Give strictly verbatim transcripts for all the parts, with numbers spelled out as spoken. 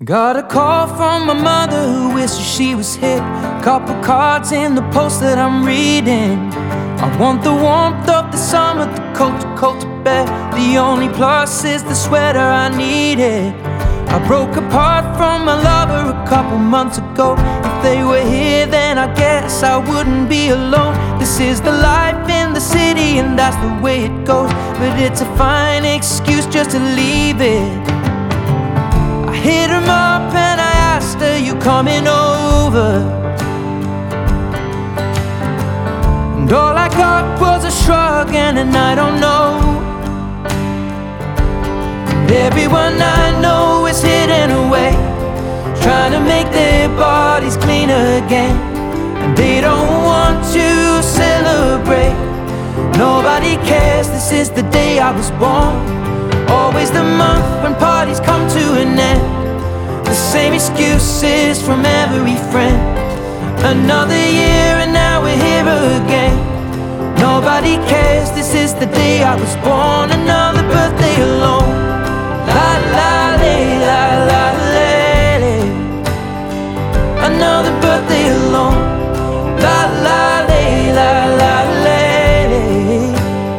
Got a call from my mother who wishes she was here. Couple cards in the post that I'm reading. I want the warmth of the summer, the coat to coat to bear. The only plus is the sweater I needed. I broke apart from my lover a couple months ago. If they were here then I guess I wouldn't be alone. This is the life in the city and that's the way it goes. But it's a fine excuse just to leave it. I hit her up and I asked her, you coming over? And all I got was a shrug and an I don't know. And everyone I know is hidden away, trying to make their bodies cleaner again. And they don't want to celebrate. Nobody cares, this is the day I was born. Always the month when parties come to an end. The same excuses from every friend. Another year and now we're here again. Nobody cares, this is the day I was born. Another birthday alone. La la lay, la la lay. Another birthday alone. La la lay, la la lay.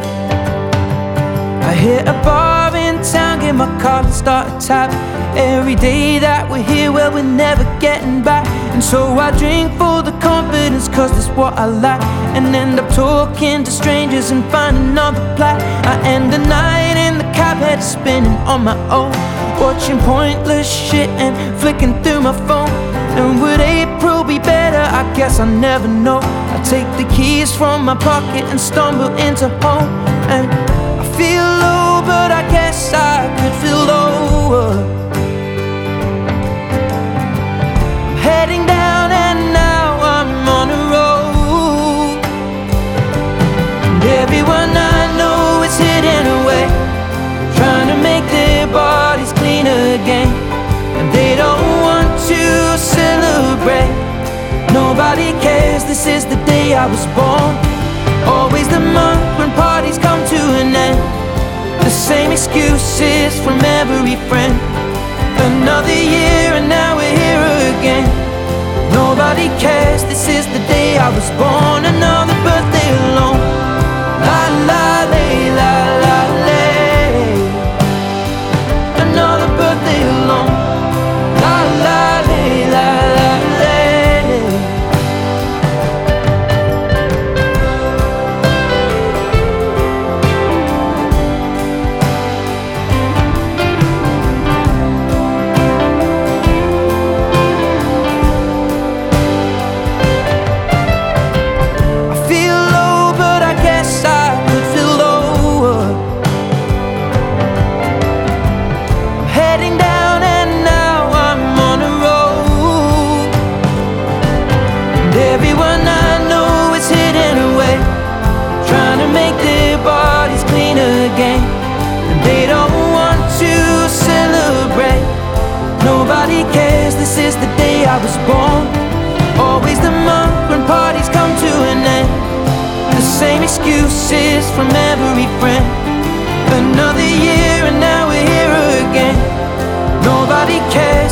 I hit a bar in town, get my card and start a tab. Every day that we're here, well, we're never getting back. And so I drink for the confidence, cause that's what I like. And end up talking to strangers and find another plat. I end the night in the cab, head spinning on my own, watching pointless shit and flicking through my phone. And would April be better? I guess I never know. I take the keys from my pocket and stumble into home. And I feel low, but I guess I could feel lower. Heading down and now I'm on a road. And everyone I know is hidden away, trying to make their bodies cleaner again. And they don't want to celebrate. Nobody cares, this is the day I was born. Always the month when parties come to an end. The same excuses from every friend. Another year and now we're here again. Nobody cares, this is the day I was born. Another birthday alone. La la lay, la la lay. Another birthday alone. La la lay, la la lay. Everyone I know is hidden away, trying to make their bodies cleaner again. And they don't want to celebrate. Nobody cares, this is the day I was born. Always the month when parties come to an end. The same excuses from every friend. Another year and now we're here again. Nobody cares.